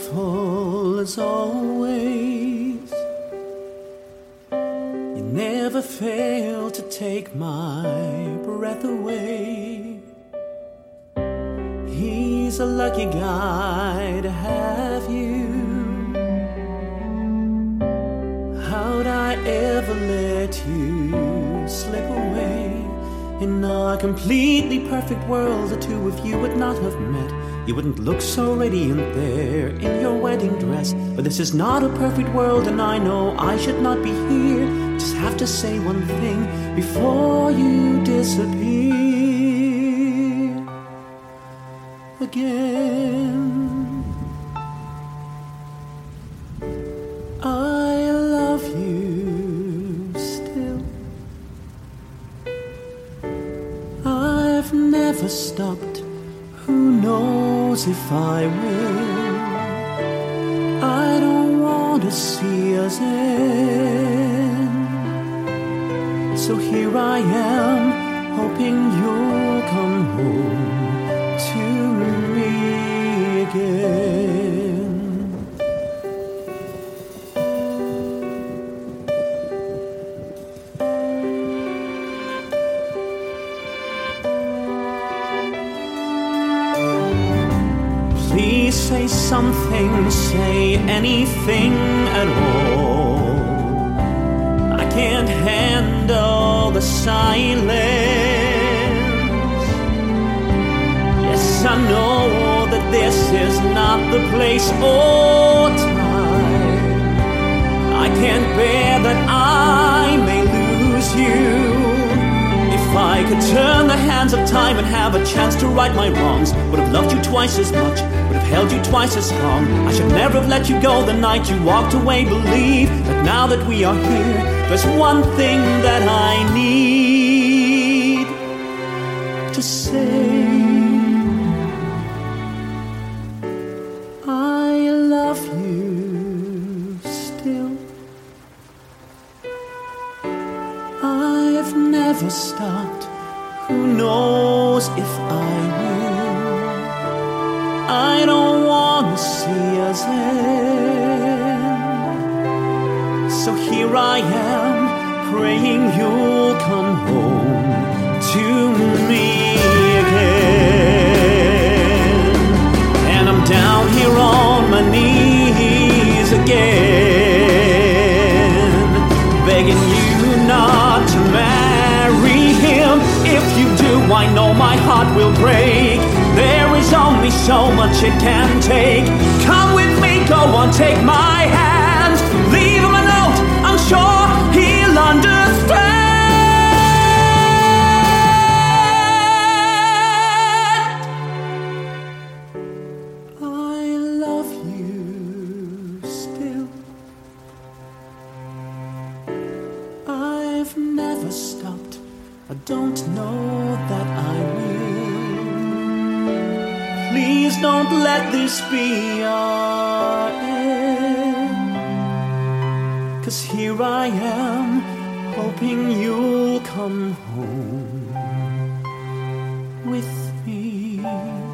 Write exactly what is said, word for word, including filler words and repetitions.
faithful as always. You never fail to take my breath away. He's a lucky guy to have you. How'd I ever let you slip away? In our completely perfect world, the two of you would not have met. You wouldn't look so radiant there in your wedding dress. But this is not a perfect world, and I know I should not be here. Just have to say one thing before you disappear again. I love you still. I've never stopped. Who knows if I will? I don't want to see us end. So here I am, hoping you'll come home to me again. Please say something, say anything at all. I can't handle the silence. Yes, I know that this is not the place or time. I can't bear that I may lose you. If I could turn the hands of time and have a chance to right my wrongs, would have loved you twice as much, would have held you twice as strong. I should never have let you go the night you walked away. Believe that now that we are here, there's one thing that I need to say. I love you still. I've never stopped. Who knows if I will? I don't want to see us end. So here I am, praying you'll come home to me again. And I'm down here on my knees again, begging you not to marry him. If you do, I know my heart will break. There is only so much it can take. Come with me, go on, take my hand. Leave him a note, I'm sure he'll understand. I love you still. I've never stopped. I don't know that I will. Please don't let this be our end. 'Cause here I am, hoping you'll come home with me.